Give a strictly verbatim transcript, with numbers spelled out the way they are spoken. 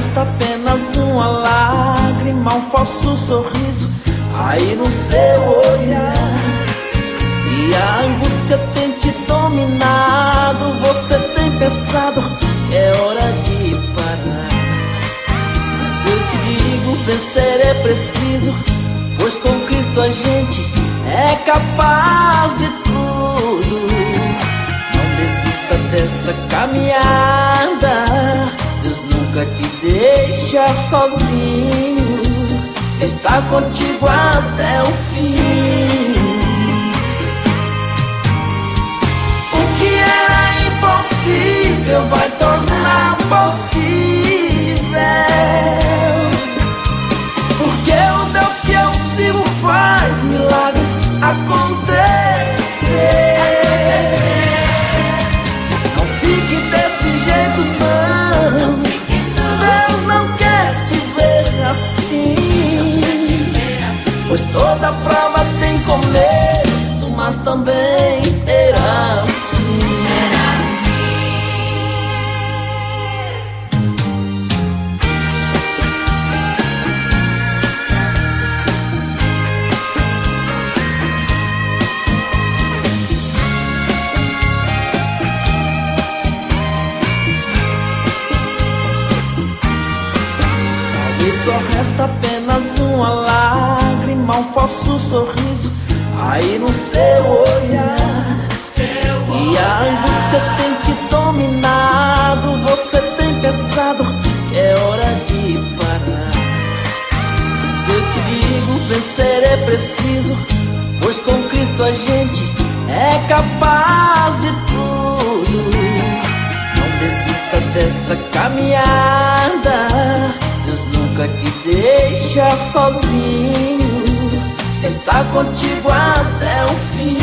resta apenas uma lágrima, um falso sorriso aí no seu olhar. E a angústia tem te dominado, você tem pensado que é hora de parar. Mas eu te digo, vencer é preciso, pois com Cristo a gente é capaz de tudo. Não desista dessa caminhada, Deus nunca te deixa sozinho, está contigo até o fim. O que era impossível vai tornar possível, porque o Deus que eu sigo faz milagres acontecer. Não fique desse jeito não, Deus não quer te ver assim, pois toda prova tem começo, mas também terá fim. E só resta apenas uma lágrima, um falso sorriso aí no seu olhar. E a angústia tem te dominado, você tem pensado que é hora de parar. Mas eu te digo, vencer é preciso, pois com Cristo a gente é capaz de tudo. Não desista dessa caminhada, Deus nunca te deixa sozinho, está contigo até o fim.